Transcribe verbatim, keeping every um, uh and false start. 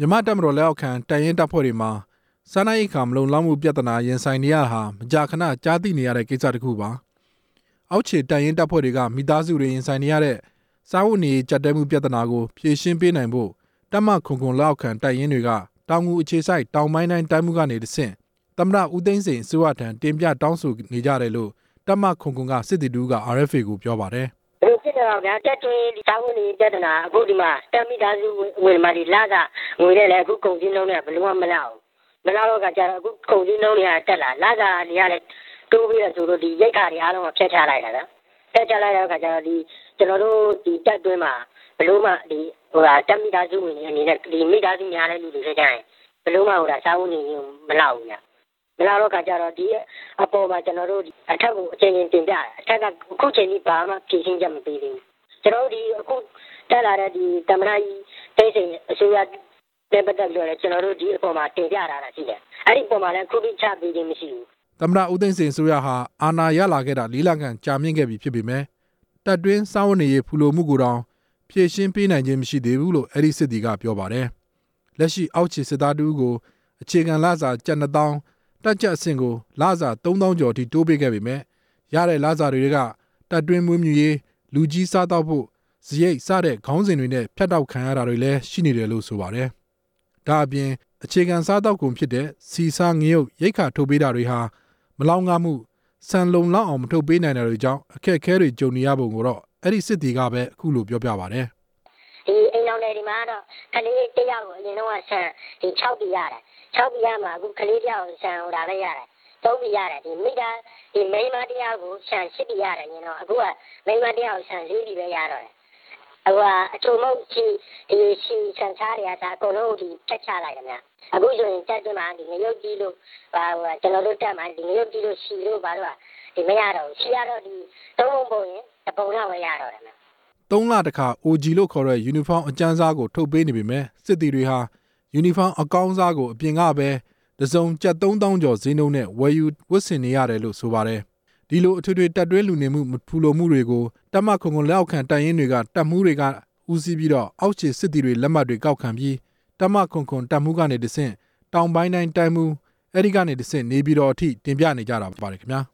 မြန်မာတပ်မတော်လက်အောက်ခံတိုင်ရင်တပ်ဖွဲ့တွေမှာစားနပ်ရိက္ခာမလုံလောက်မှုပြဿနာရင်ဆိုင်နေရတာဟာမကြာခဏကြားသိနေရတဲ့ကိစ္စတစ်ခုပါအောက်ခြေတိုင်ရင်တပ်ဖွဲ့တွေကမိသားစုတွေရင်ဆိုင်နေရတဲ့စားဝတ်နေရေးကြပ်တည်းမှုပြဿနာကိုဖြေရှင်းပေးနိုင်ဖို့တပ်မခွန်ခွန်လက်အောက်ခံတိုင်ရင်တွေကတောင်ငူအခြေစိုက်တောင်ပိုင်းတိုင်းတိုင်းမှုကနေတဆင့်သမ္မတဦးသိန်းစိန်အစိုးရထံတင်ပြတောင်းဆိုနေကြတယ်လို့တပ်မခွန်ခွန်ကစစ်တီတူက အာအက်ဖ်အေ ကိုပြောပါတယ်ဘယ်လိုဖြစ်နေတော့ဗျာတက်တွင်းစားဝတ်နေရေးပြဿနာအခုဒီမှာတက်မိသားစုဝင်မှာဒီလာကငွေနဲ့လည်းအခုကုန်စည်နှုန်းတွေကဘယ်လိုမှမလောက်မလောက်တော့ကကြတော့အခုကုန်စည်နှုန်းတွေကတက်လာလာကတွေကလည်းတိုးပြီးတော့ဆိုတော့ဒီရိတ်ခါတွေအားလုံးကဖျက်ချလိုက်တာဗျာဖျက်ချလိုက်တော့ကကြတော့ဒီကျွန်တော်တို့ဒီတက်တွင်းမှာဘယ်လိုမှဒီဟိုဟာတက်မိသားစုဝင်တွေအနေနဲ့ဒီမိသားစုများတဲ့လူတွေကြရင်ဘယ်လိုမှဟိုဒါစားဝတ်နေရေးမလောက်ဘူးဗျာမလောက်တော့ကကြတော့ဒီအပေါ်မှာကျွန်တော်တို့အထက်ကိုအချိန်ချင်းတင်ပြတယ်အထက်ကအခုချိန်ကြီးဘာမှဖြေရှင်းချက်မပေးသေးဘူးကျွန်တော်တို့ဒီအခုတက်လာတဲ့ဒီသမ္မတကြီးတိတ်စိန်အစိုးရတဲ့ပတ်သက်လို့လည်းကျွန်တော်တို့ဒီအပေါ်မှာတင်ပြတာရှိတယ်အဲ့ဒီအပေါ်မှာလည်းခုထိချပေးခြင်းမရှိဘူးသမ္မတဦးသိန်းစိန်အစိုးရဟာအာဏာရလာခဲ့တာလေးလခန့်ကြာမြင့်ခဲ့ပြီဖြစ်ပေမဲ့တပ်တွင်းစားဝတ်နေရေးဖူလုံမှုကိုတောင်ဖြည့်ရှင်းပေးနိုင်ခြင်းမရှိသေးဘူးလို့အဲ့ဒီစစ်တီကပြောပါတယ်လက်ရှိအောက်ခြေစစ်သားတူကိုအခြေခံလစာကျပ်နှစ်သောင်းတက်ကြအဆင့်ကိုလစာသုံးသောင်းကျော်အထိတိုးပေးခဲ့ပေမဲ့ရတဲ့လစာတွေကတပ်တွင်းမွေးမြူရေးလူကြီးစားတော့ဖို့စရိတ်စတဲ့ခေါင်းစဉ်တွေနဲ့ဖြတ်တောက်ခံရတာတွေလည်းရှိနေတယ်လို့ဆိုပါတယ်ဒါအပြင်အခြေခံစားတော့ကုန်ဖြစ်တဲ့စီစားငရုတ်ရိတ်ခါထုတ်ပေးတာတွေဟာမလောင်ငါမှုစံလုံလောက်အောင်မထုတ်ပေးနိုင်တဲ့တွေကြောင့်အခက်အခဲတွေကြုံနေရပုံကိုတော့အဲ့ဒီစစ်တီကပဲအခုလိုပြောပြပါတယ်ဒီအိမ်တော်တွေမှာတော့ကလေးတယောက်ကိုအရင်တော့ဆန်ဒီ၆ပြည်ရတယ်၆ပြည်ရမှာအခုကလေးတယောက်ဆန်ဟိုဒါလည်းရတယ်သုံးပြည်ရတယ်ဒီမိသားဒီမိန်းမတယောက်ကိုဆန်၈ပြည်ရတယ်ညတော့အခုကမိန်းမတယောက်ဆန်၄ပြည်ပဲရတော့တယ်အခုကအချုံမုတ်ချီဒီချီဆန်စားတွေကဒါအကုန်လုံးဒီဖြတ်ချလိုက်တယ်များအခုဆိုရင်တက်တွင်းမှာဒီငရုတ်ကြီးလို့ဟာဟိုကျွန်တော်တို့တက်မှာဒီငရုတ်ကြီးလို့ရှီလို့ဘာလို့ဒီမရတော့ရှီရတော့ဒီသုံးပုံပုံရင်တပုံတော့ပဲရတော့တယ်များသုံးလတခါ အို ဂျီ လို့ခေါ်တဲ့ယူနီဖောင်းအကျန်းစားကိုထုတ်ပေးနေပေမဲ့စစ်တီတွေဟာယူနီဖောင်းအကောင်းစားကိုအပြင်ကပဲတစုံကျပ်သုံးသောင်းကျော်ဈေးနှုန်းနဲ့ဝယ်ယူဝတ်ဆင်နေရတယ်လို့ဆိုပါတယ်ဒီလိုအထွေထွေတက်တွဲလူနေမှုဖူလုံမှုတွေကိုတပ်မခွန်ခွန်လက်အောက်ခံတိုင်ရင်တွေကတပ်မှုတွေကဦးစီးပြီးတော့အောက်ခြေစစ်တီတွေလက်မှတ်တွေကောက်ခံပြီးတပ်မခွန်ခွန်တပ်မှုကနေတဆင့်တောင်ပိုင်းတိုင်းတိုင်းမှုအဲ့ဒီကနေတဆင့်နေပြီးတော့အထိတင်ပြနေကြတာပါတယ်ခင်ဗျာ